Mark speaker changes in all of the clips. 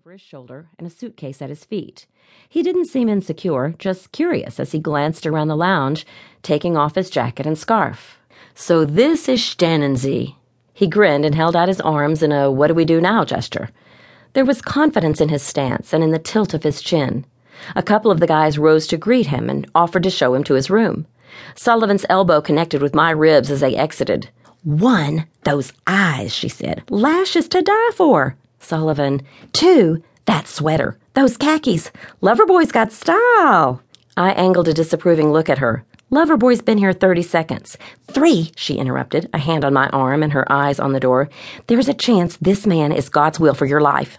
Speaker 1: over his shoulder and a suitcase at his feet. He didn't seem insecure, just curious as he glanced around the lounge, taking off his jacket and scarf. "So this is Sternensee." He grinned and held out his arms in a what do we do now gesture. There was confidence in his stance and in the tilt of his chin. A couple of the guys rose to greet him and offered to show him to his room. Sullivan's elbow connected with my ribs as they exited. "One, those eyes," she said. "Lashes to die for." Sullivan, "Two, that sweater. Those khakis. Loverboy's got style." I angled a disapproving look at her. "Loverboy's been here 30 seconds. Three," she interrupted, a hand on my arm and her eyes on the door. "There's a chance this man is God's will for your life."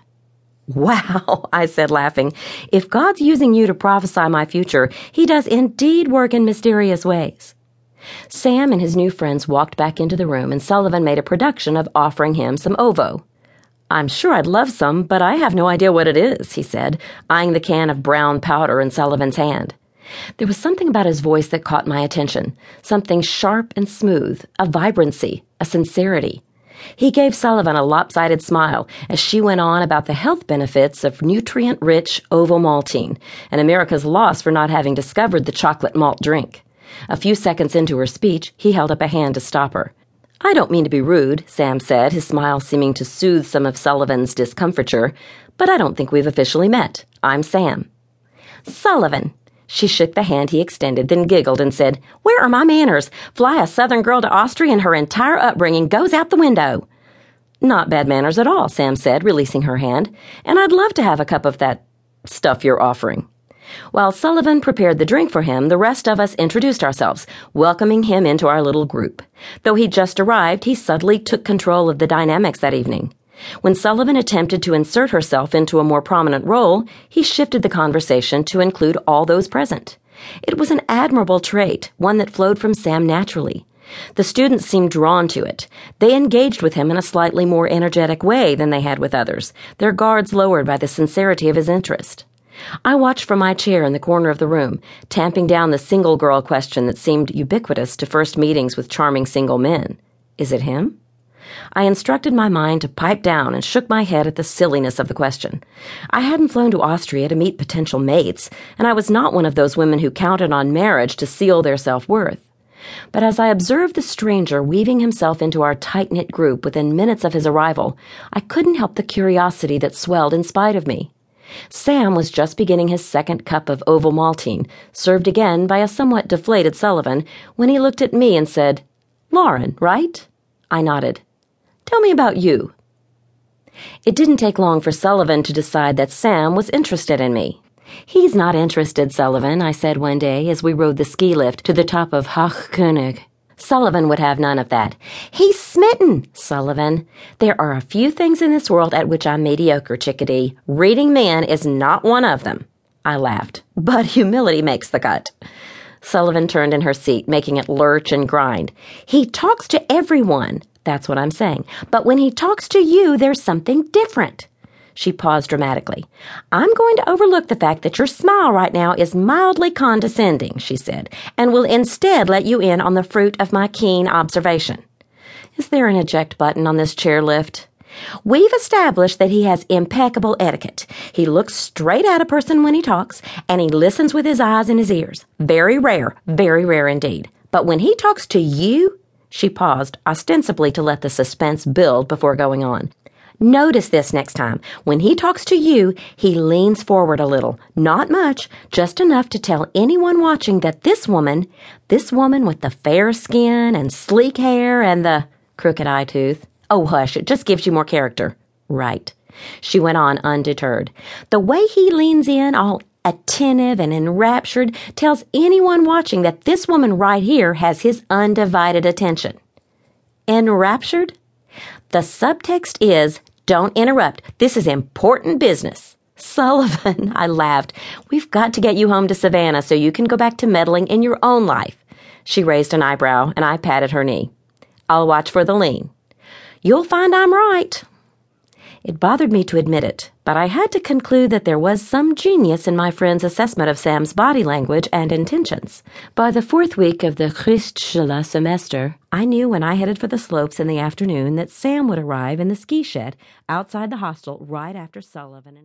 Speaker 1: "Wow," I said, laughing. "If God's using you to prophesy my future, he does indeed work in mysterious ways." Sam and his new friends walked back into the room, and Sullivan made a production of offering him some ovo. "I'm sure I'd love some, but I have no idea what it is," he said, eyeing the can of brown powder in Sullivan's hand. There was something about his voice that caught my attention, something sharp and smooth, a vibrancy, a sincerity. He gave Sullivan a lopsided smile as she went on about the health benefits of nutrient-rich ovomaltine and America's loss for not having discovered the chocolate malt drink. A few seconds into her speech, he held up a hand to stop her. "I don't mean to be rude," Sam said, his smile seeming to soothe some of Sullivan's discomfiture, "but I don't think we've officially met. I'm Sam." "Sullivan." She shook the hand he extended, then giggled and said, "Where are my manners? Fly a Southern girl to Austria and her entire upbringing goes out the window." "Not bad manners at all," Sam said, releasing her hand, "and I'd love to have a cup of that stuff you're offering." While Sullivan prepared the drink for him, the rest of us introduced ourselves, welcoming him into our little group. Though he'd just arrived, he subtly took control of the dynamics that evening. When Sullivan attempted to insert herself into a more prominent role, he shifted the conversation to include all those present. It was an admirable trait, one that flowed from Sam naturally. The students seemed drawn to it. They engaged with him in a slightly more energetic way than they had with others, their guards lowered by the sincerity of his interest. I watched from my chair in the corner of the room, tamping down the single girl question that seemed ubiquitous to first meetings with charming single men. Is it him? I instructed my mind to pipe down and shook my head at the silliness of the question. I hadn't flown to Austria to meet potential mates, and I was not one of those women who counted on marriage to seal their self-worth. But as I observed the stranger weaving himself into our tight-knit group within minutes of his arrival, I couldn't help the curiosity that swelled in spite of me. Sam was just beginning his second cup of ovomaltine, served again by a somewhat deflated Sullivan, when he looked at me and said, "Lauren, right?" I nodded. "Tell me about you." It didn't take long for Sullivan to decide that Sam was interested in me. "He's not interested, Sullivan," I said one day as we rode the ski lift to the top of Hochkönig. Sullivan would have none of that. "He's smitten, Sullivan. There are a few things in this world at which I'm mediocre, chickadee. Reading men is not one of them." I laughed. "But humility makes the cut." Sullivan turned in her seat, making it lurch and grind. "He talks to everyone. That's what I'm saying. But when he talks to you, there's something different." She paused dramatically. "I'm going to overlook the fact that your smile right now is mildly condescending," she said, "and will instead let you in on the fruit of my keen observation." Is there an eject button on this chairlift? "We've established that he has impeccable etiquette. He looks straight at a person when he talks, and he listens with his eyes and his ears. Very rare indeed. But when he talks to you—" She paused, ostensibly to let the suspense build before going on. "Notice this next time. When he talks to you, he leans forward a little. Not much, just enough to tell anyone watching that this woman with the fair skin and sleek hair and the crooked eye tooth. Oh, hush, it just gives you more character." "Right." She went on undeterred. "The way he leans in, all attentive and enraptured, tells anyone watching that this woman right here has his undivided attention." Enraptured? The subtext is, "Don't interrupt. This is important business." "Sullivan," I laughed, "we've got to get you home to Savannah so you can go back to meddling in your own life." She raised an eyebrow, and I patted her knee. "I'll watch for the lean." "You'll find I'm right." It bothered me to admit it, but I had to conclude that there was some genius in my friend's assessment of Sam's body language and intentions. By the fourth week of the Christschule semester, I knew when I headed for the slopes in the afternoon that Sam would arrive in the ski shed outside the hostel right after Sullivan and